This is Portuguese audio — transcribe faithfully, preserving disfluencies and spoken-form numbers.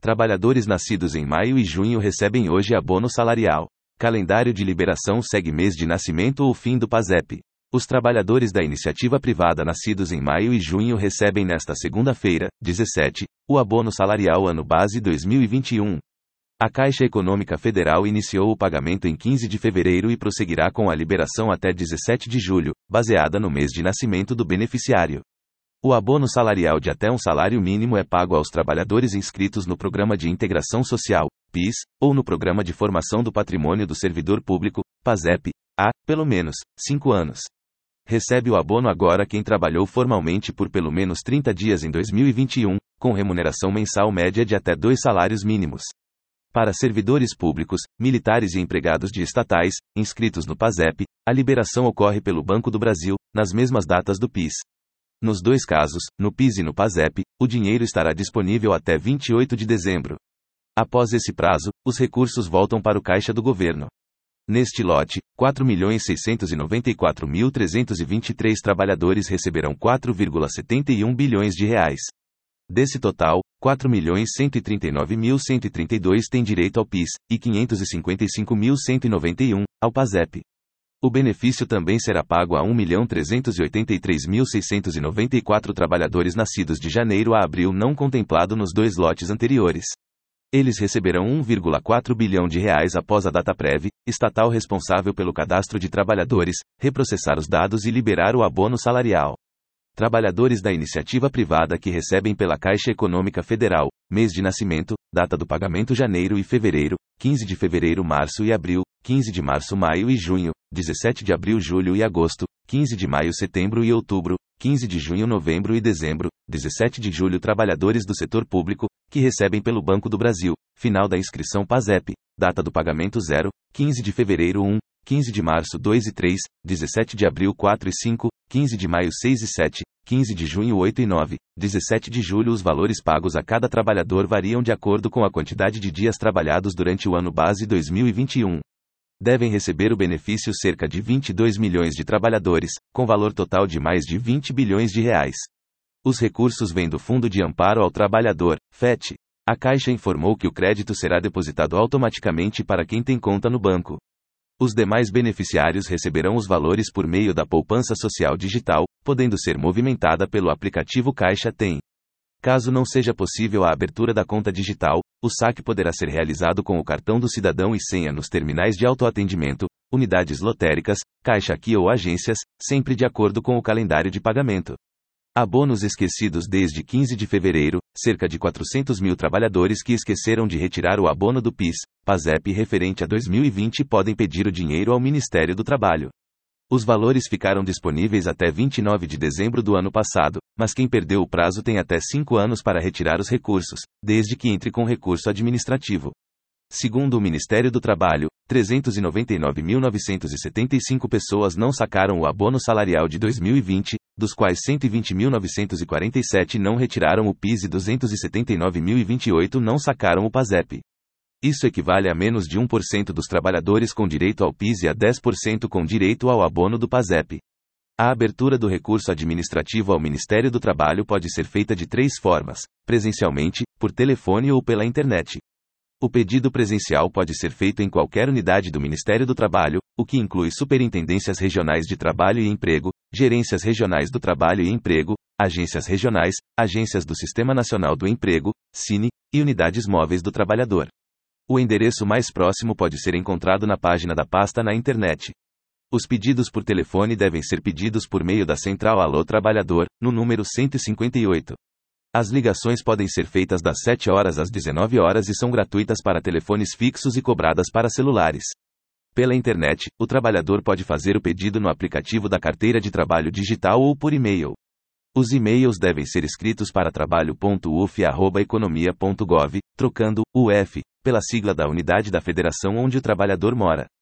Trabalhadores nascidos em maio e junho recebem hoje abono salarial. Calendário de liberação segue mês de nascimento ou fim do PASEP. Os trabalhadores da iniciativa privada nascidos em maio e junho recebem nesta segunda-feira, dezessete, o abono salarial ano base dois mil e vinte e um. A Caixa Econômica Federal iniciou o pagamento em quinze de fevereiro e prosseguirá com a liberação até dezessete de julho, baseada no mês de nascimento do beneficiário. O abono salarial de até um salário mínimo é pago aos trabalhadores inscritos no Programa de Integração Social, PIS, ou no Programa de Formação do Patrimônio do Servidor Público, PASEP, há, pelo menos, cinco anos. Recebe o abono agora quem trabalhou formalmente por pelo menos trinta dias em dois mil e vinte e um, com remuneração mensal média de até dois salários mínimos. Para servidores públicos, militares e empregados de estatais, inscritos no PASEP, a liberação ocorre pelo Banco do Brasil, nas mesmas datas do PIS. Nos dois casos, no PIS e no PASEP, o dinheiro estará disponível até vinte e oito de dezembro. Após esse prazo, os recursos voltam para o caixa do governo. Neste lote, quatro milhões seiscentos e noventa e quatro mil trezentos e vinte e três trabalhadores receberão quatro vírgula setenta e um bilhões de reais. Desse total, quatro milhões cento e trinta e nove mil cento e trinta e dois têm direito ao PIS, e quinhentos e cinquenta e cinco mil cento e noventa e um, ao PASEP. O benefício também será pago a um milhão trezentos e oitenta e três mil seiscentos e noventa e quatro trabalhadores nascidos de janeiro a abril não contemplado nos dois lotes anteriores. Eles receberão um vírgula quatro bilhão de reais após a Dataprev, estatal responsável pelo cadastro de trabalhadores, reprocessar os dados e liberar o abono salarial. Trabalhadores da iniciativa privada que recebem pela Caixa Econômica Federal, mês de nascimento, data do pagamento janeiro e fevereiro, quinze de fevereiro março e abril, quinze de março maio e junho, dezessete de abril julho e agosto, quinze de maio setembro e outubro, quinze de junho novembro e dezembro, dezessete de julho trabalhadores do setor público, que recebem pelo Banco do Brasil, final da inscrição PASEP, data do pagamento zero, quinze de fevereiro um, quinze de março dois e três, dezessete de abril quatro e cinco, quinze de maio seis e sete, quinze de junho oito e nove, dezessete de julho. Os valores pagos a cada trabalhador variam de acordo com a quantidade de dias trabalhados durante o ano base dois mil e vinte e um. Devem receber o benefício cerca de vinte e dois milhões de trabalhadores, com valor total de mais de vinte bilhões de reais. Os recursos vêm do Fundo de Amparo ao Trabalhador, F E T. A Caixa informou que o crédito será depositado automaticamente para quem tem conta no banco. Os demais beneficiários receberão os valores por meio da poupança social digital, podendo ser movimentada pelo aplicativo Caixa Tem. Caso não seja possível a abertura da conta digital, o saque poderá ser realizado com o cartão do cidadão e senha nos terminais de autoatendimento, unidades lotéricas, Caixa Aqui ou agências, sempre de acordo com o calendário de pagamento. Abonos esquecidos. Desde quinze de fevereiro, cerca de quatrocentos mil trabalhadores que esqueceram de retirar o abono do PIS, PASEP referente a dois mil e vinte podem pedir o dinheiro ao Ministério do Trabalho. Os valores ficaram disponíveis até vinte e nove de dezembro do ano passado, mas quem perdeu o prazo tem até cinco anos para retirar os recursos, desde que entre com recurso administrativo. Segundo o Ministério do Trabalho, trezentos e noventa e nove mil novecentos e setenta e cinco pessoas não sacaram o abono salarial de dois mil e vinte, dos quais cento e vinte mil novecentos e quarenta e sete não retiraram o PIS e duzentos e setenta e nove mil e vinte e oito não sacaram o PASEP. Isso equivale a menos de um por cento dos trabalhadores com direito ao PIS e a dez por cento com direito ao abono do PASEP. A abertura do recurso administrativo ao Ministério do Trabalho pode ser feita de três formas: presencialmente, por telefone ou pela internet. O pedido presencial pode ser feito em qualquer unidade do Ministério do Trabalho, o que inclui superintendências regionais de trabalho e emprego, gerências regionais do trabalho e emprego, agências regionais, agências do Sistema Nacional do Emprego, Cine, e unidades móveis do trabalhador. O endereço mais próximo pode ser encontrado na página da pasta na internet. Os pedidos por telefone devem ser pedidos por meio da central Alô Trabalhador, no número cento e cinquenta e oito. As ligações podem ser feitas das sete horas às dezenove horas e são gratuitas para telefones fixos e cobradas para celulares. Pela internet, o trabalhador pode fazer o pedido no aplicativo da carteira de trabalho digital ou por e-mail. Os e-mails devem ser escritos para trabalho ponto u f arroba economia ponto gov, trocando o F pela sigla da unidade da federação onde o trabalhador mora.